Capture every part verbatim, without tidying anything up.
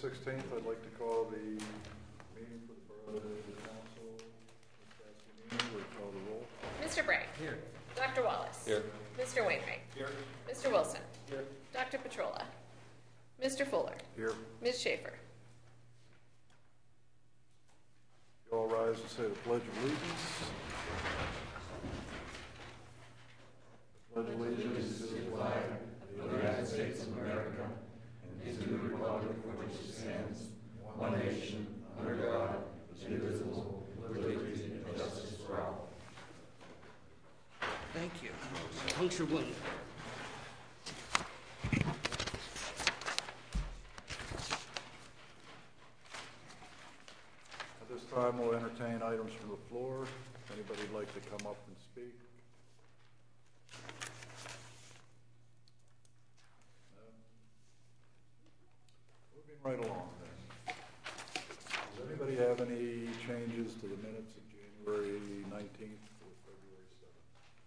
sixteenth, I'd like to call the meeting for the Borough Council. Will you call the roll? Mister Bragg. Here. Doctor Wallace. Here. Mister Wainwright. Here. Mister Wilson. Here. Doctor Petrola. Mister Fuller. Here. Miz Schaefer. You all rise and say the Pledge of Allegiance. Pledge of Allegiance to the flag of the United States of America and to the republic for which it stands, one nation, under God, indivisible, with liberty and justice for all. Thank you. Puncture one. At this time, we'll entertain items from the floor. If anybody'd like to come up and speak. No? Moving right along then. Does anybody have any changes to the minutes of January nineteenth or February seventh?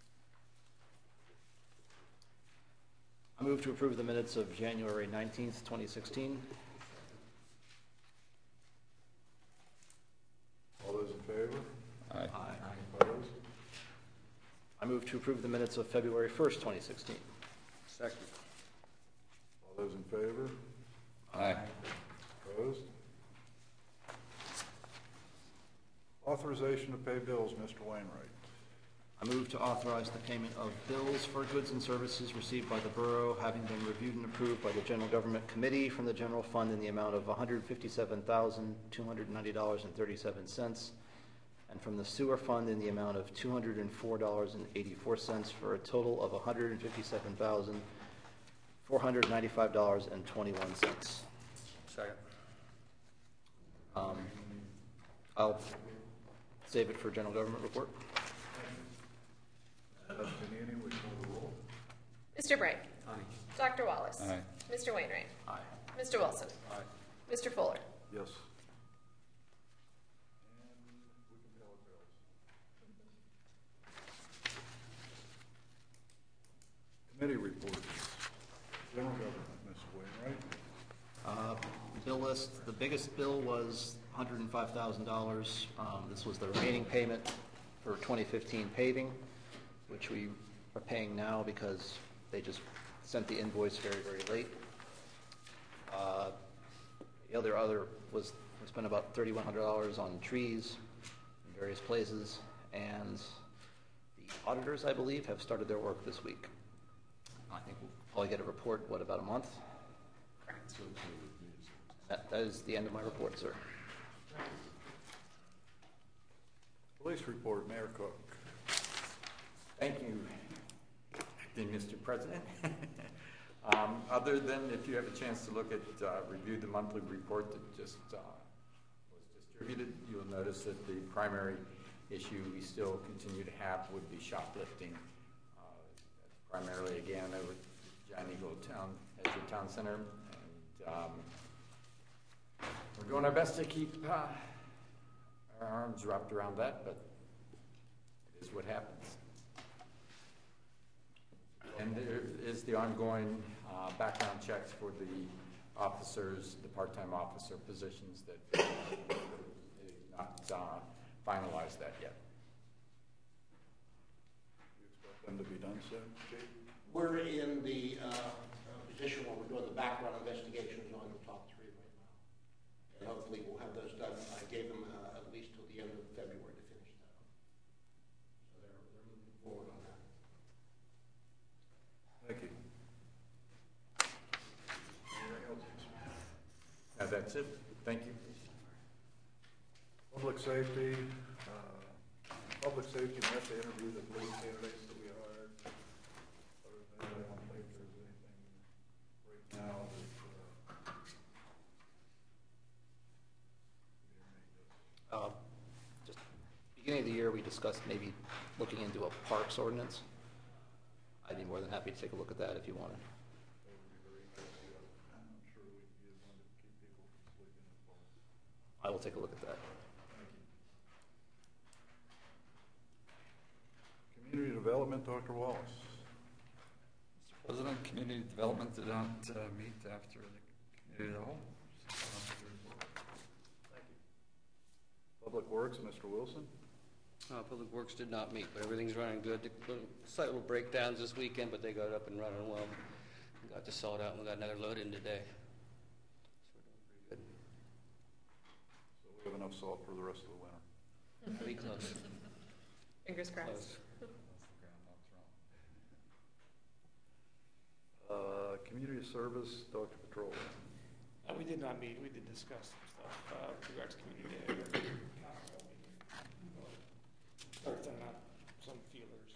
I move to approve the minutes of January nineteenth, twenty sixteen. All those in favor? Aye. Opposed? I move to approve the minutes of February first, twenty sixteen. Second. All those in favor? Aye. Opposed? Authorization to pay bills, Mister Wainwright. I move to authorize the payment of bills for goods and services received by the borough, having been reviewed and approved by the General Government Committee from the general fund in the amount of one hundred fifty-seven thousand, two hundred ninety dollars and thirty-seven cents, and from the sewer fund in the amount of two hundred four dollars and eighty-four cents, for a total of one hundred fifty-seven thousand, four hundred ninety-five dollars and twenty-one cents. Second. Um, I'll save it for general government report. Mister Neely, will you call the roll? Mister Bragg. Aye. Doctor Wallace. Aye. Mister Wainwright. Aye. Mister Wilson. Aye. Mister Fuller. Yes. And we can pay our bills. Committee reports. General Government, Mister Wainwright. Uh, bill list, the biggest bill was one hundred five thousand dollars. Um, this was the remaining payment for twenty fifteen paving, which we are paying now because they just sent the invoice very, very late. Uh, the other other was, we spent about thirty-one hundred dollars on trees in various places, and the auditors, I believe, have started their work this week. I think we'll probably get a report, what, about a month? That, that is the end of my report, sir. Police report, Mayor Cook. Thank you, Acting Mister President. um, other than if you have a chance to look at, uh, review the monthly report that just uh, was distributed, you'll notice that the primary issue we still continue to have would be shoplifting. Uh, primarily, again, over at Giant Eagle Town, as your town center. And um, we're doing our best to keep uh, our arms wrapped around that, but it is what happens. And there is the ongoing uh, background checks for the officers, the part-time officer positions that they've not uh, finalized that yet. Do you expect them to be done soon, Chief? We're in the uh, position where we're doing the background investigations on the top three right now. And hopefully we'll have those done. I gave them uh, at least till the end of February to finish that up. So they're, they're moving forward on that. Thank you. Anything else? Now that's it. Thank you. Public safety. Uh, public safety, we have to interview the police candidates that we hired. Other than that, I don't think there's anything right now that, uh, Uh, just beginning of the year, we discussed maybe looking into a parks ordinance. I'd be more than happy to take a look at that if you wanted. that would be very interesting. I'm sure we can use one to keep people from sleeping in the parks. I will take a look at that. Thank you. Community development, Doctor Wallace. Mister President, Community Development did not uh, meet after the committee of the whole. So, Public Works, Mister Wilson. Uh, Public Works did not meet, but everything's running good. The little- slight little breakdowns this weekend, but they got it up and running well. We got the salt out and we got another load in today. So we're doing pretty good. So we have enough salt for the rest of the winter. Pretty close. Fingers crossed. Close. Uh, Community Service, Doctor Petrola. Uh, we did not meet. We did discuss some stuff uh, with regards to community day. Start sending out some feelers.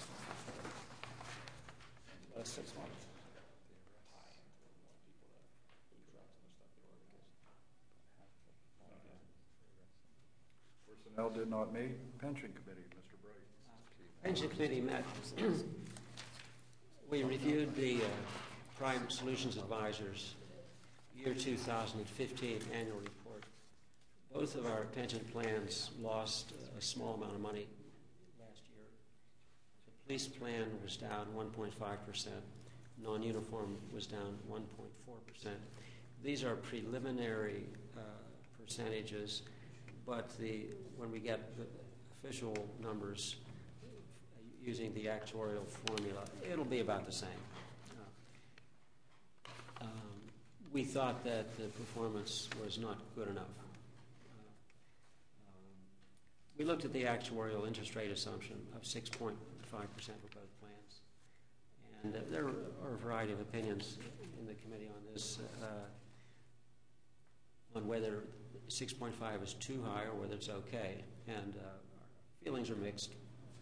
About a six month tie into more people that food trucks and stuff they work against. Personnel did not meet. Pension Committee, Mister Bright. Pension Committee met. We reviewed the uh, Prime Solutions Advisors year two thousand fifteen annual report. Both of our pension plans lost a small amount of money last year. The police plan was down one point five percent. Non-uniform was down one point four percent. These are preliminary uh, percentages, but the when we get the official numbers using the actuarial formula, it'll be about the same. Uh, um, we thought that the performance was not good enough. Uh, um, we looked at the actuarial interest rate assumption of six point five percent for both plans. And uh, there are a variety of opinions in the committee on this, uh, on whether six point five is too high or whether it's okay. And uh, our feelings are mixed.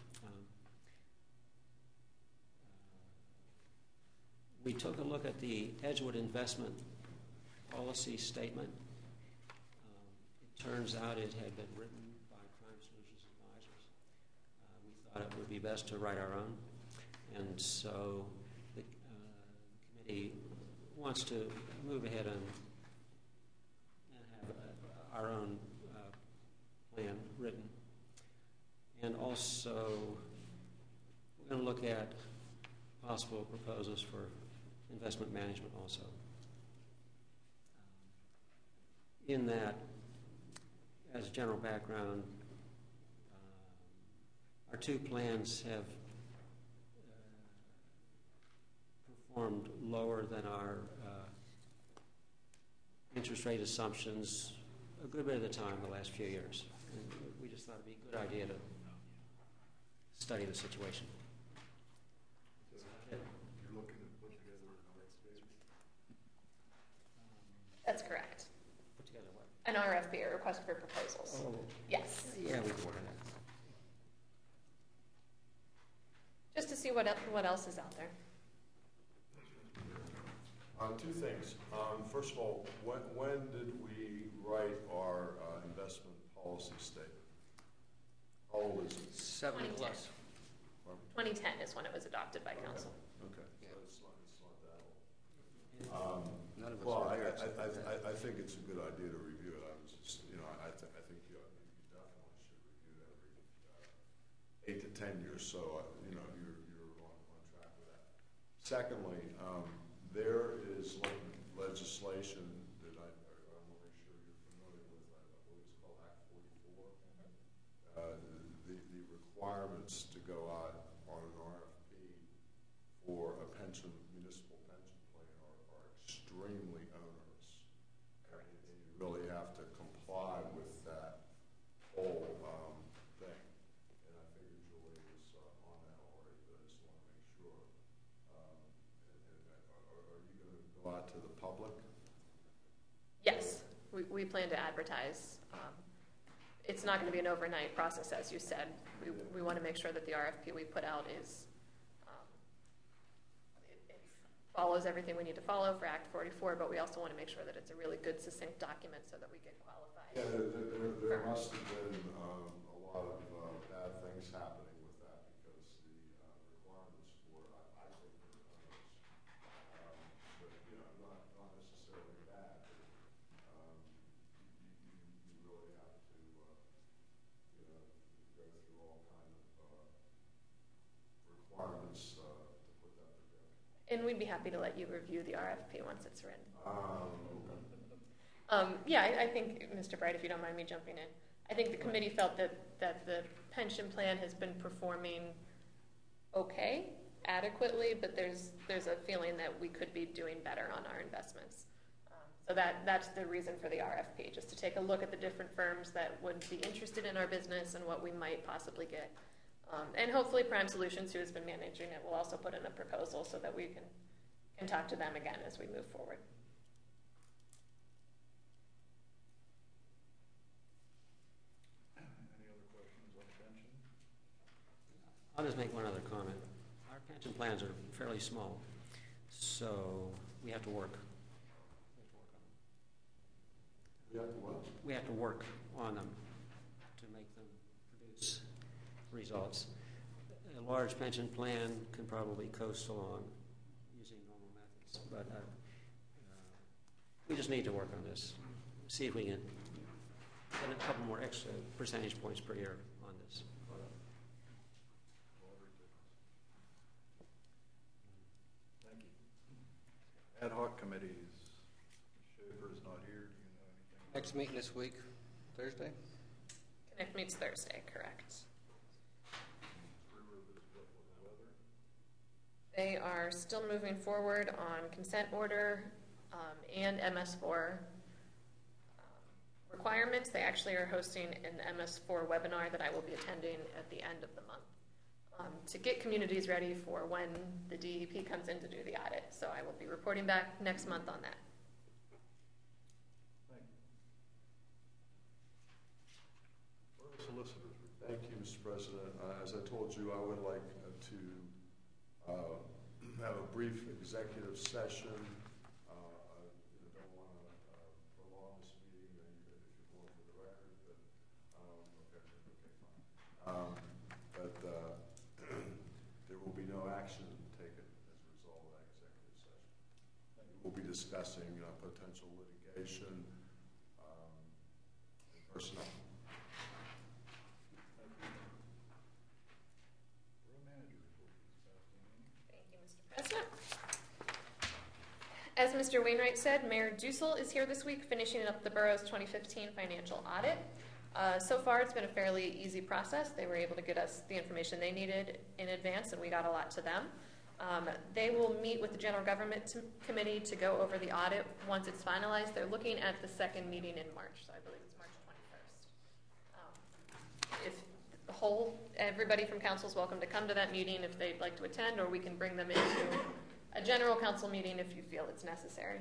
We took a look at the Edgewood investment policy statement. Um, it turns out it had been written by Prime Solutions Advisors. Uh, we thought it would be best to write our own. And so the uh, committee wants to move ahead and, and have uh, our own uh, plan written. And also, we're going to look at possible proposals for investment management also. Um, in that, as a general background, uh, our two plans have uh, performed lower than our uh, interest rate assumptions a good bit of the time the last few years. And we just thought it'd be a good idea to study the situation. That's correct. Put together what? An R F P, a request for proposals. Oh, Yes. yeah, we can work on that. Just to see what el- what else is out there. Uh, two things. Um, first of all, when, when did we write our uh, investment policy statement? How old is it? Seven twenty ten. plus. twenty ten is when it was adopted by council. Okay, so it's not, it's not that old. Um, None of us well, were I, here. I, I, I- I think it's a good idea to review it. I was just, you know, I, th- I think you, you definitely should review it every uh, eight to ten years. So, uh, you know, you're, you're on, on track with that. Secondly, um, there is legislation that I, I want to make sure you're familiar with. I believe it's called Act forty-four. Uh, the, the requirements to go out on an R F P for a pension, municipal pension plan are, are extremely onerous. And, and you really have to comply with that whole um, thing. And I figured Julie was uh, on that already, but I just want to make sure. Um, and, and are, are you going to go out to the public? Yes, we, we plan to advertise. Um, it's not going to be an overnight process, as you said. We, we want to make sure that the R F P we put out is um, it, it follows everything we need to follow for Act forty-four, but we also want to make sure that it's a really good, succinct document so that we get qualified. Yeah, there, there, there must have been um, a lot of uh, bad things happening with that because the uh, requirements for it, I, I think, are onerous. Um, but, you know, not, not necessarily bad. But, um, you, you, you really have to, uh, you know, go through all kind of uh, requirements uh, to put that together. And we'd be happy to let you review the R F P once it's written. Um, Um, yeah, I, I think, Mister Bright, if you don't mind me jumping in, I think the committee felt that, that the pension plan has been performing okay, adequately, but there's there's a feeling that we could be doing better on our investments. Um, so that that's the reason for the R F P, just to take a look at the different firms that would be interested in our business and what we might possibly get. Um, and hopefully Prime Solutions, who has been managing it, will also put in a proposal so that we can, can talk to them again as we move forward. Any other questions on pension? I'll just make one other comment. Our pension plans are fairly small, so we have to work. We have to what? We have to work on them to make them produce results. A large pension plan can probably coast along using normal methods, but uh, uh, we just need to work on this. See if we can get a couple more extra percentage points per year on this. Thank you. Ad hoc committees. Schaefer is not here. Do you know anything? Next meeting this week, Thursday? Connect meets Thursday, correct. They are still moving forward on consent order um, and M S four um, requirements. They actually are hosting an M S four webinar that I will be attending at the end of the month um, to get communities ready for when the D E P comes in to do the audit. So I will be reporting back next month on that. Thank you. Board of Solicitors. Thank you, Mister President. Uh, as I told you, I would like uh, to uh, have a brief executive session. Uh, I don't want to uh, prolong this meeting. Uh, you, if you're going for the record, but um, okay, okay, fine. Um, but uh, there will be no action taken as a result of that executive session. We'll be discussing uh, potential litigation um, and personnel. As Mister Wainwright said, Mayor Dussel is here this week finishing up the borough's twenty fifteen financial audit. Uh, so far, it's been a fairly easy process. They were able to get us the information they needed in advance, and we got a lot to them. Um, they will meet with the General Government t- Committee to go over the audit once it's finalized. They're looking at the second meeting in March, so I believe it's March twenty-first. Um, if the whole, everybody from council is welcome to come to that meeting if they'd like to attend, or we can bring them into a general council meeting if you feel it's necessary.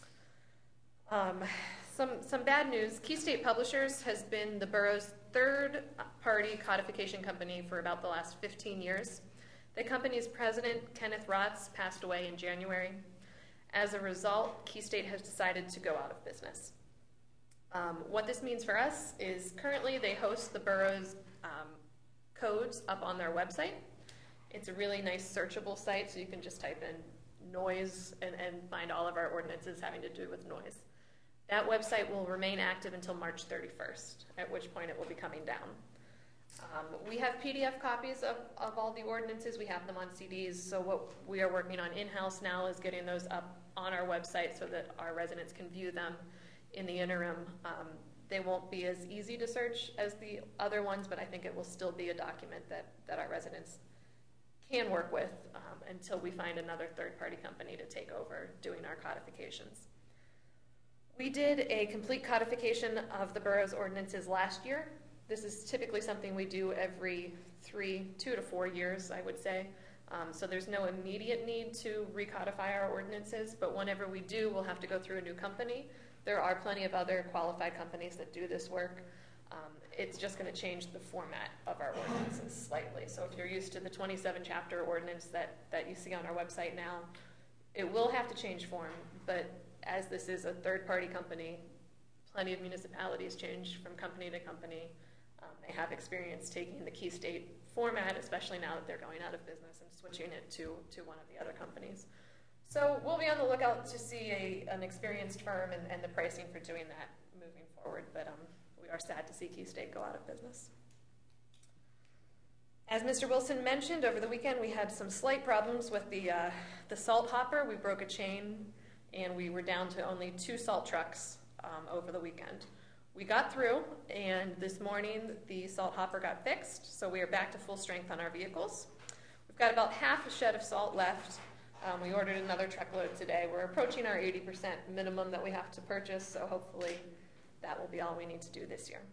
Um, some, some bad news. Key State Publishers has been the borough's third-party codification company for about the last fifteen years. The company's president, Kenneth Rotz, passed away in January. As a result, Key State has decided to go out of business. Um, what this means for us is currently they host the borough's um, codes up on their website. It's a really nice searchable site, so you can just type in noise and, and find all of our ordinances having to do with noise. That website will remain active until March thirty-first, at which point it will be coming down. Um, we have P D F copies of, of all the ordinances. We have them on C Ds, so what we are working on in-house now is getting those up on our website so that our residents can view them in the interim. Um, they won't be as easy to search as the other ones, but I think it will still be a document that, that our residents can work with um, until we find another third-party company to take over doing our codifications. We did a complete codification of the borough's ordinances last year. This is typically something we do every three, two to four years, I would say. Um, so there's no immediate need to recodify our ordinances, but whenever we do, we'll have to go through a new company. There are plenty of other qualified companies that do this work. Um, it's just going to change the format of our ordinances slightly. So if you're used to the twenty-seven chapter ordinance that, that you see on our website now, it will have to change form, but as this is a third-party company, plenty of municipalities change from company to company. Um, they have experience taking the Key State format, especially now that they're going out of business and switching it to, to one of the other companies. So we'll be on the lookout to see a, an experienced firm and, and the pricing for doing that moving forward, but um, we are sad to see Key State go out of business. As Mister Wilson mentioned, over the weekend we had some slight problems with the, uh, the salt hopper. We broke a chain and we were down to only two salt trucks um, over the weekend. we got through, and this morning the salt hopper got fixed, so we are back to full strength on our vehicles. We've got about half a shed of salt left. Um, we ordered another truckload today. We're approaching our eighty percent minimum that we have to purchase, so hopefully that will be all we need to do this year.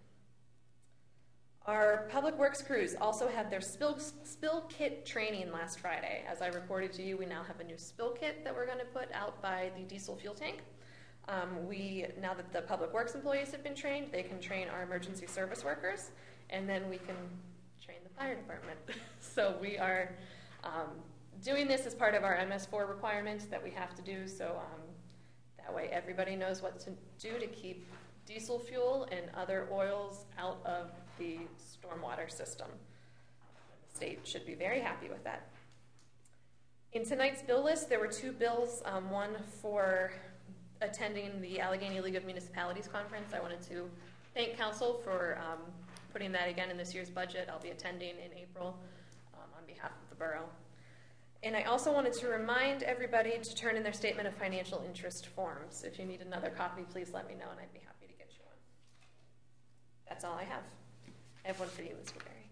Our Public Works crews also had their spill, spill kit training last Friday. As I reported to you, we now have a new spill kit that we're going to put out by the diesel fuel tank. Um, we, now that the Public Works employees have been trained, they can train our emergency service workers, and then we can train the fire department. So we are um, doing this as part of our M S four requirements that we have to do, so um, that way everybody knows what to do to keep diesel fuel and other oils out of the stormwater system. The state should be very happy with that. In tonight's bill list, there were two bills, um, one for attending the Allegheny League of Municipalities Conference. I wanted to thank council for um, putting that again in this year's budget. I'll be attending in April um, on behalf of the borough. And I also wanted to remind everybody to turn in their statement of financial interest forms. If you need another copy, please let me know and I'd be happy to get you one. That's all I have. I have one for you, Mister Berry.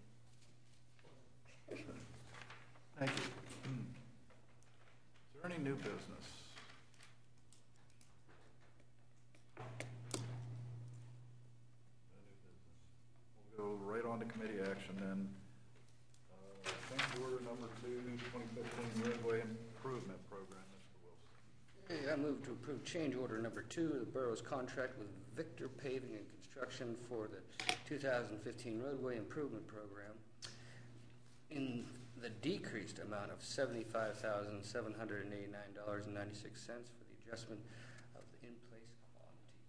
Thank you. Is there any new business? No new business. We'll go right on to committee action then. Uh, change order number two, twenty fifteen roadway improvement program, Mister Wilson. Hey, I move to approve change order number two of the borough's contract with Victor Paving and Construction for the two thousand fifteen roadway improvement program in the decreased amount of seventy-five thousand seven hundred eighty-nine dollars and ninety-six cents for the adjustment of the in-place quantities.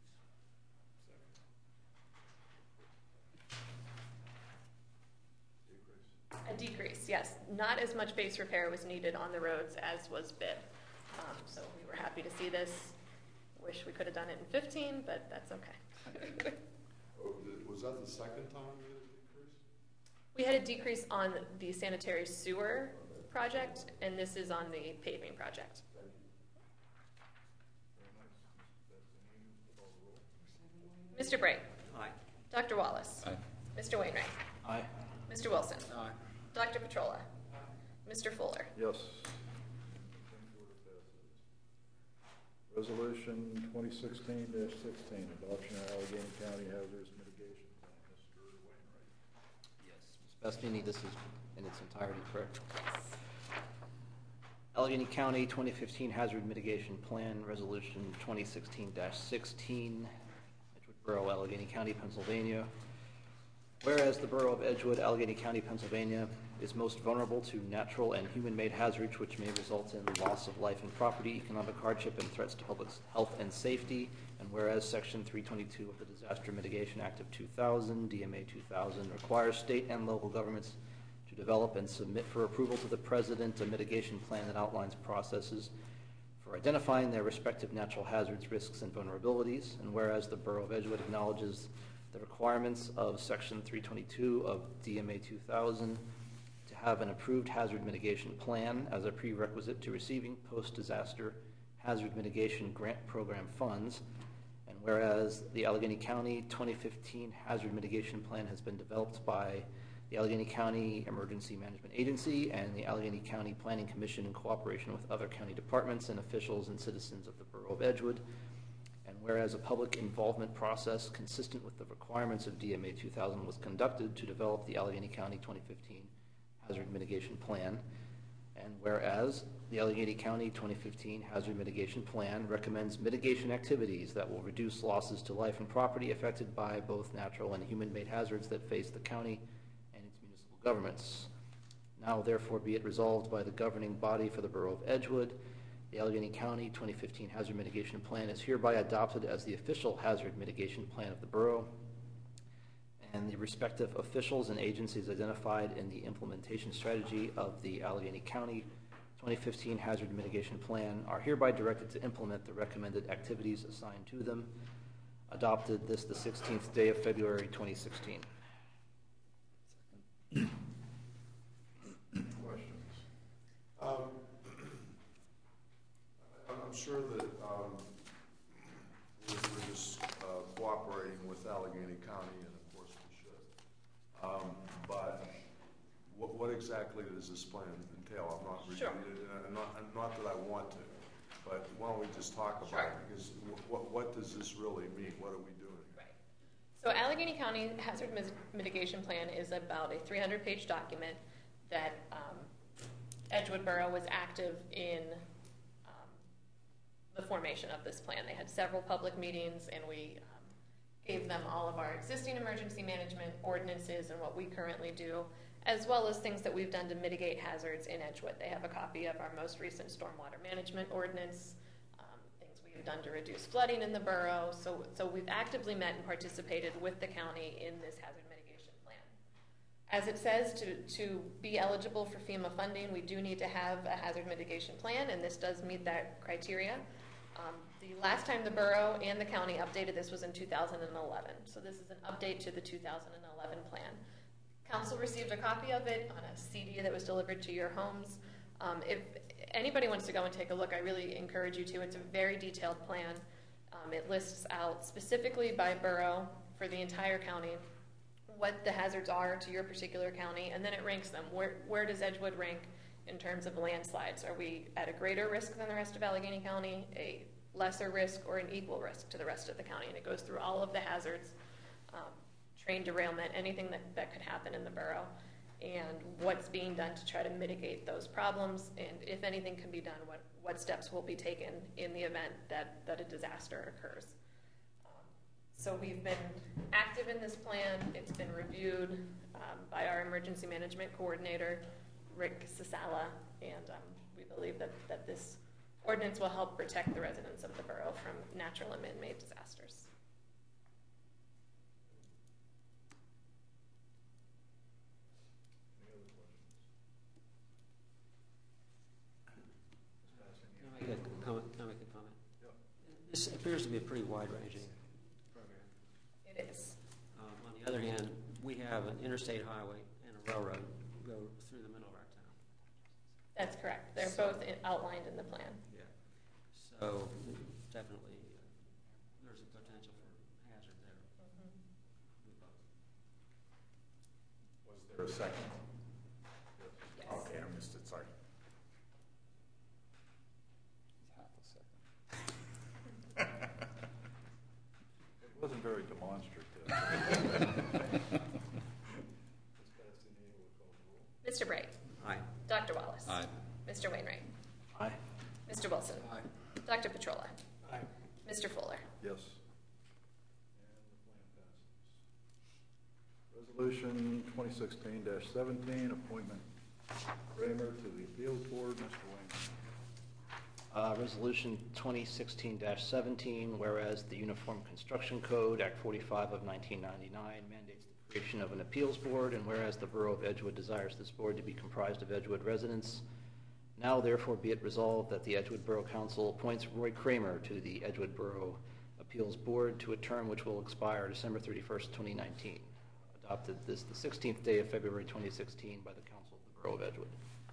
Decrease. A decrease, yes. Not as much base repair was needed on the roads as was bid. Um, so we were happy to see this. Wish we could have done it in fifteen, but that's okay. Oh, th- was that the second time we had a decrease? We had a decrease on the sanitary sewer project, and this is on the paving project. Very nice. That's any, call the roll. Mister Bray. Aye. Doctor Wallace. Aye. Mister Wainwright. Aye. Mister Wilson. Aye. Doctor Petrola. Mister Fuller. Yes. Change order passes. Resolution twenty sixteen dash sixteen, adoption of Allegheny County Hazardous Mitigation Plan. Mister Wainwright. Yes, Miz Bastiani, this is in its entirety correct. Allegheny County twenty fifteen Hazard Mitigation Plan, Resolution twenty sixteen dash sixteen, Edgewood Borough, Allegheny County, Pennsylvania. Whereas the Borough of Edgewood, Allegheny County, Pennsylvania, is most vulnerable to natural and human-made hazards which may result in loss of life and property, economic hardship, and threats to public health and safety, and whereas Section three twenty-two of the Disaster Mitigation Act of two thousand, D M A two thousand, requires state and local governments to develop and submit for approval to the President a mitigation plan that outlines processes for identifying their respective natural hazards, risks, and vulnerabilities, and whereas the Borough of Edgewood acknowledges the requirements of Section three twenty-two of D M A two thousand to have an approved hazard mitigation plan as a prerequisite to receiving post-disaster hazard mitigation grant program funds, and whereas the Allegheny County twenty fifteen Hazard Mitigation Plan has been developed by the Allegheny County Emergency Management Agency and the Allegheny County Planning Commission in cooperation with other county departments and officials and citizens of the Borough of Edgewood, and whereas a public involvement process consistent with the requirements of D M A two thousand was conducted to develop the Allegheny County twenty fifteen Hazard Mitigation Plan, and whereas the Allegheny County twenty fifteen Hazard Mitigation Plan recommends mitigation activities that will reduce losses to life and property affected by both natural and human-made hazards that face the county and its municipal governments. Now therefore be it resolved by the governing body for the Borough of Edgewood, the Allegheny County twenty fifteen Hazard Mitigation Plan is hereby adopted as the official hazard mitigation plan of the borough, and the respective officials and agencies identified in the implementation strategy of the Allegheny County twenty fifteen Hazard Mitigation Plan are hereby directed to implement the recommended activities assigned to them. Adopted this the sixteenth day of February twenty sixteen. Questions? Um, I'm I'm sure that um, we're we're just uh, cooperating collaborating with Allegheny County, and of course we should. Um, but what, what exactly does this plan entail? I'm not, Sure. uh, not, not that I want to, but why don't we just talk about Sure. it? Because what, what does this really mean? What are we doing? Right. So Allegheny County Hazard Mis- Mitigation Plan is about a three hundred page document that um, Edgewood Borough was active in um, the formation of this plan. They had several public meetings, and we um, gave them all of our existing emergency management ordinances and what we currently do, as well as things that we've done to mitigate hazards in Edgewood. They have a copy of our most recent stormwater management ordinance, um, things we've done to reduce flooding in the borough. So, so we've actively met and participated with the county in this hazard mitigation plan. As it says, to, to be eligible for FEMA funding, we do need to have a hazard mitigation plan, and this does meet that criteria. Um, the last time the borough and the county updated this was in two thousand eleven. So this is an update to the two thousand eleven plan. Council received a copy of it on a C D that was delivered to your homes. Um, if anybody wants to go and take a look, I really encourage you to. It's a very detailed plan. Um, it lists out specifically by borough for the entire county what the hazards are to your particular county, and then it ranks them. Where, where does Edgewood rank in terms of landslides? Are we at a greater risk than the rest of Allegheny County, a lesser risk, or an equal risk to the rest of the county? And it goes through all of the hazards, um, train derailment, anything that, that could happen in the borough, and what's being done to try to mitigate those problems, and if anything can be done, what, what steps will be taken in the event that, that a disaster occurs. So we've been active in this plan. It's been reviewed um, by our emergency management coordinator, Rick Sasala, and um, we believe that, that this ordinance will help protect the residents of the borough from natural and man-made disasters. Any other questions? Can I make a comment? Can I make a comment? Yep. This appears to be a pretty wide-ranging program. It is. Um, on the other hand, we have an interstate highway and a railroad go through the middle of our town. That's correct. They're So- both in, outlined in the plan. Yeah. So definitely, uh, there's a potential for hazard there. with both. Was there a second? Yes. Okay, I missed it, sorry. Half a second. It wasn't very demonstrative. Miz Bastianini will call the roll. Mister Bright. Aye. Doctor Wallace. Aye. Mister Wainwright. Aye. Mister Wilson. Aye. Doctor Petrola. Aye. Mister Fuller. Yes. And the plan passes. Resolution twenty sixteen seventeen, appointment Kramer to the appeals board. Mister Wayne. Uh, Resolution twenty sixteen seventeen, whereas the Uniform Construction Code, Act forty-five of nineteen ninety-nine, mandates the creation of an appeals board, and whereas the Borough of Edgewood desires this board to be comprised of Edgewood residents, now therefore be it resolved that the Edgewood Borough Council appoints Roy Kramer to the Edgewood Borough Appeals Board to a term which will expire December thirty-first, twenty nineteen. Adopted this the sixteenth day of February twenty sixteen by the Council of the Borough of Edgewood.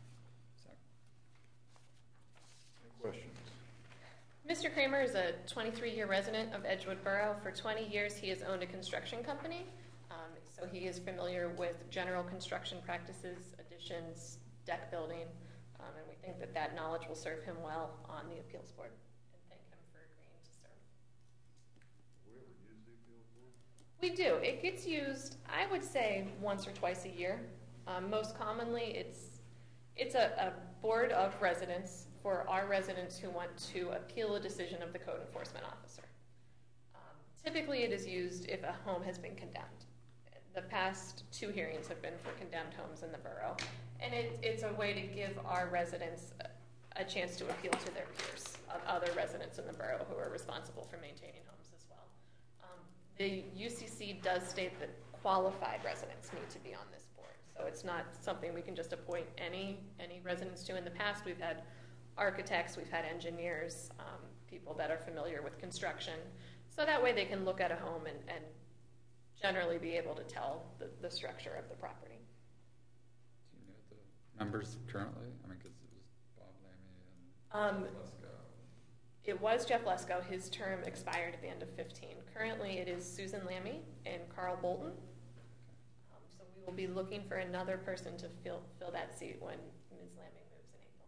Any questions? Mister Kramer is a twenty-three year resident of Edgewood Borough. For twenty years, he has owned a construction company, um, so he is familiar with general construction practices, additions, deck building, um, and we think that that knowledge will serve him well on the appeals board. And thank him for agreeing to serve. Do we ever use the appeals board? We do. It gets used, I would say, once or twice a year. Um, most commonly, it's it's a, a board of residents for our residents who want to appeal a decision of the code enforcement officer. Um, typically, it is used if a home has been condemned. The past two hearings have been for condemned homes in the borough, and it, it's a way to give our residents a, a chance to appeal to their peers, of other residents in the borough who are responsible for maintaining homes as well. Um, the U C C does state that qualified residents need to be on this board, so it's not something we can just appoint any any residents to. In the past, we've had architects, we've had engineers, um, people that are familiar with construction, so that way they can look at a home and, and generally be able to tell the, the structure of the property. Do you know the members currently? I mean, because it was Bob Lamy and Um, Lesko. It was Jeff Lesko. His term expired at the end of fifteen. Currently, it is Susan Lammy and Carl Bolton. Um, so we will be looking for another person to fill, fill that seat when Miz Lammy moves in April.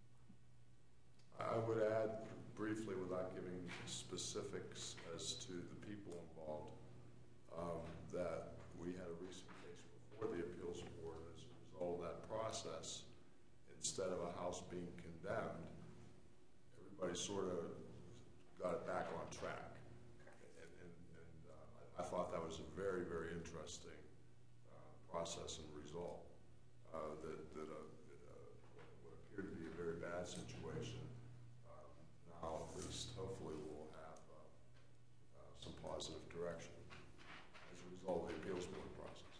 I would add briefly, without giving specifics as to the people involved, um, that we had a recent case before the appeals board. As a result of that process, instead of a house being condemned, everybody sort of got it back on track. And, and, and uh, I thought that was a very, very interesting uh, process and result. Uh, that that uh, uh, what appeared to be a very bad situation, um, now at least hopefully will have uh, uh, some positive direction as a result of the appeals board process.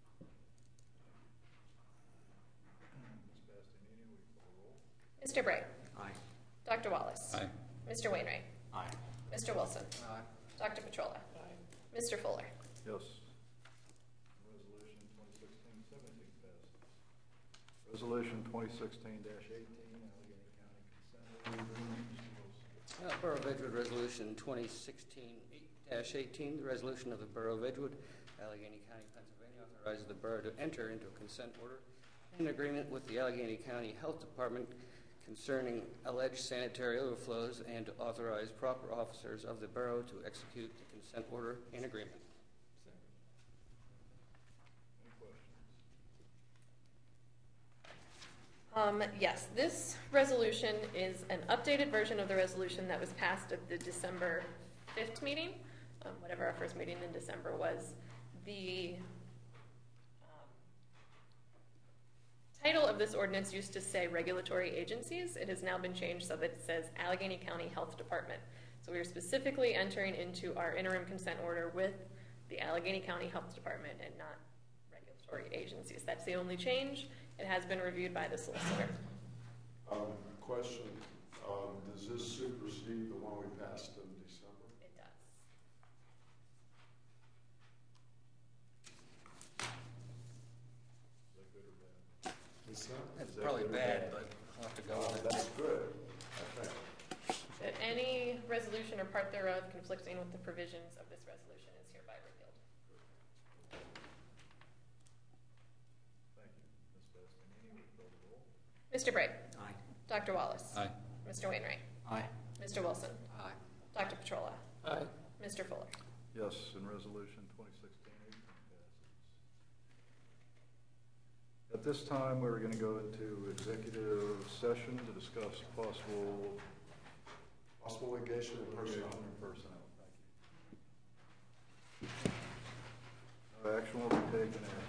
Miz Bastianini, will you call the roll? Mister Bray. Aye. Doctor Wallace. Aye. Mister Wainwright. Aye. Mister Wilson. Aye. Doctor Petrola. Mister Fuller. Yes. Resolution twenty sixteen seventeen passes. Resolution twenty sixteen eighteen, Allegheny County Consent Order. Mister Wilson. Uh, Borough of Edgewood Resolution twenty sixteen eighteen, the resolution of the Borough of Edgewood, Allegheny County, Pennsylvania, authorizes the borough to enter into a consent order in agreement with the Allegheny County Health Department concerning alleged sanitary overflows and to authorize proper officers of the borough to execute the consent order in agreement. Any questions? Um, yes, this resolution is an updated version of the resolution that was passed at the December fifth meeting, um, whatever our first meeting in December was. The um, title of this ordinance used to say regulatory agencies. It has now been changed so that it says Allegheny County Health Department. So we are specifically entering into our interim consent order with the Allegheny County Health Department and not regulatory agencies. That's the only change. It has been reviewed by the solicitor. Um, question, um, does this supersede the one we passed in December? It does. Is that good or bad? Is that? That's Is that probably good or bad, bad? but I'll have to go Oh, with it. that's good, I think. That any resolution or part thereof conflicting with the provisions of this resolution is hereby repealed. Thank you. Miz Bastianini, will you call the roll? Mister Bray. Aye. Doctor Wallace. Aye. Mister Wainwright. Aye. Mister Wilson. Aye. Doctor Petrola. Aye. Mister Fuller. Yes, and resolution twenty sixteen eighteen passes. At this time, we're going to go into executive session to discuss possible Possible litigation and personnel. litigation and personnel. Thank you. No action will be taken after